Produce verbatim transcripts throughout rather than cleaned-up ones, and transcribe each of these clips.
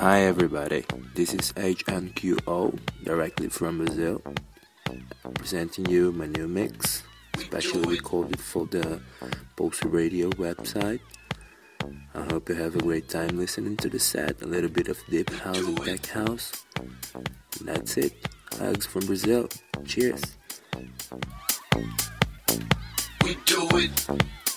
Hi everybody, this is H N Q O, directly from Brazil, presenting you my new mix, specially recorded for the Pulse Radio website. I hope you have a great time listening to the set, a little bit of deep house and tech house. And that's it, hugs from Brazil, cheers! We do it.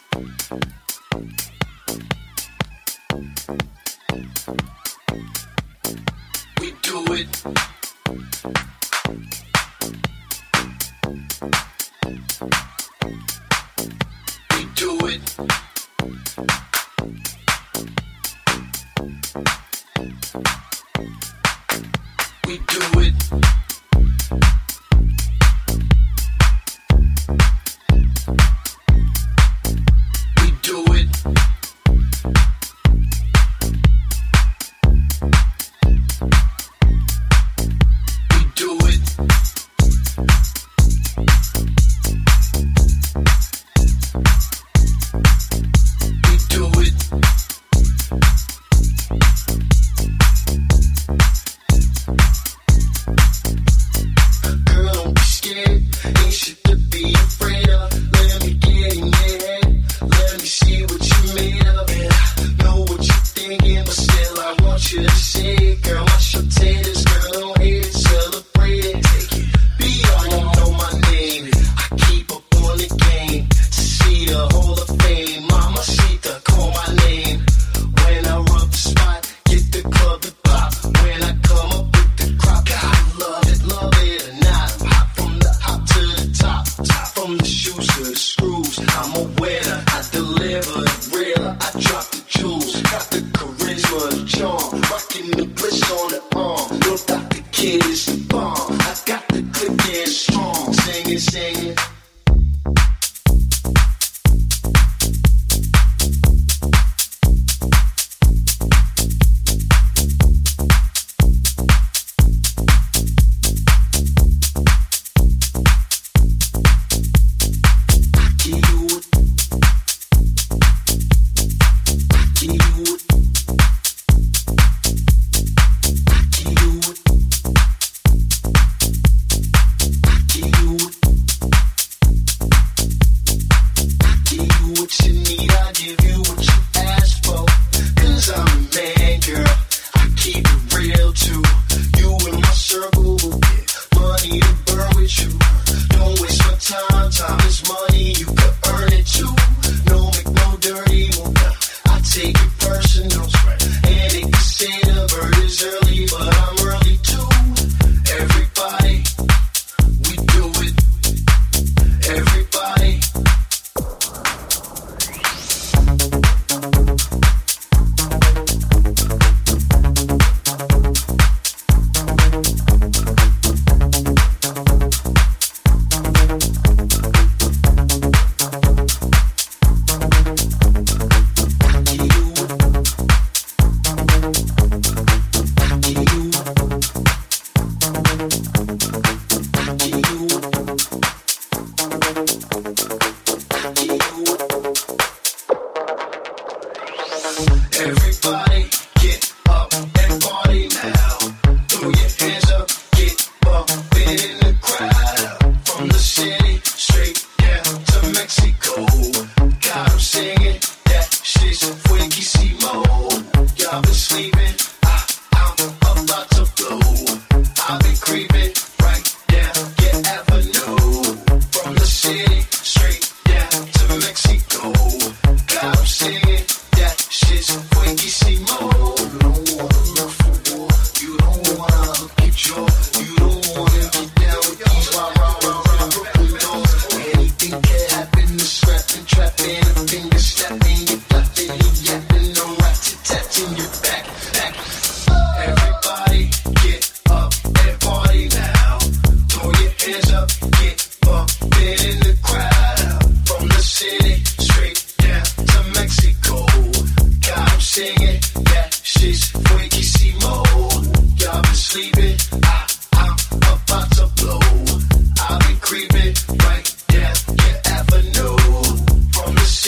We do it. We do it. We do it.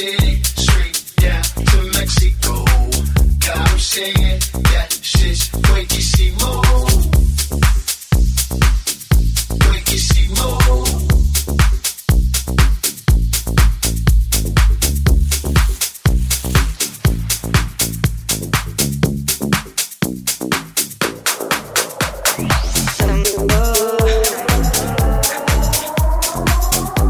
Straight down to Mexico. God, I'm saying that shit's emotion.